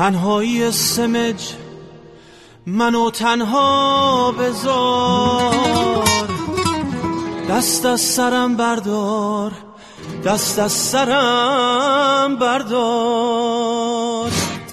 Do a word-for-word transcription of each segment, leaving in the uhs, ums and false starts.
تنهایی سمج منو تنها بذار، دست از سرم بردار، دست از سرم بردار.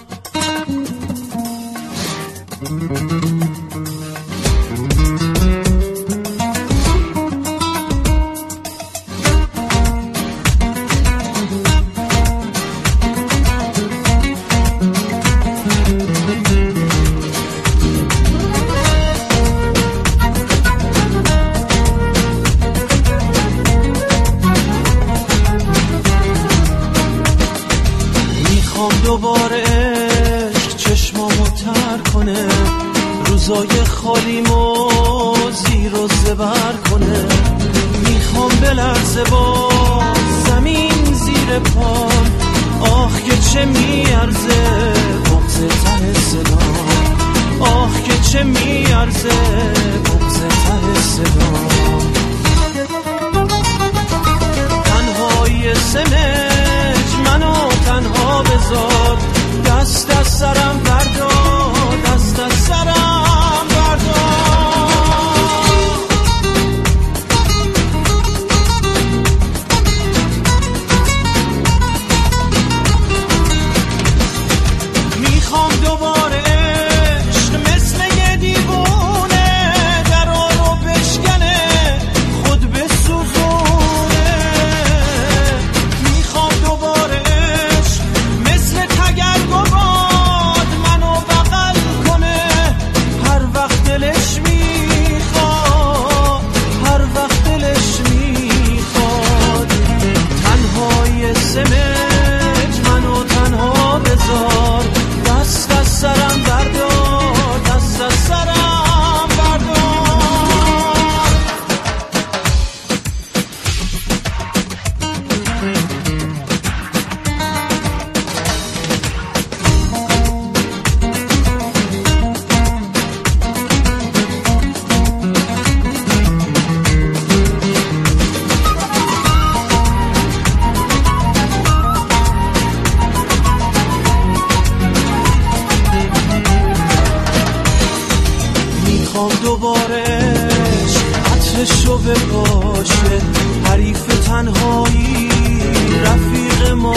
دوباره عشق چشمامو تر کنه، روزای خالیمو زیر و زبر کنه. میخوام بلرزه با زمین زیر پام، آخ که چه میارزه بغض ته صدام، آخ که چه میارزه بغض ته صدام. تنهایی سمج منو تنها بذار، دست از سرم بردار، دست از سرم بردار. میخوام دوباره عشق مثل یه دیوونه درا رو بشکنه، خود بسوزونه. میخوام دوباره عشق مثل تگرگ و باد منو بغل کنه، هر وقت دلش میخواد، هر وقت دلش میخواد. تنهای سمج منو تنها بذار، دست از سرم بردار، دست از سرم بردار. میخوام دوباره عطرشو بپاشه، حریف تنهایی رفیق ما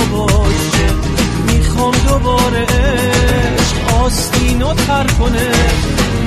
باشه. میخوام دوباره عشق آستینو تر کنه،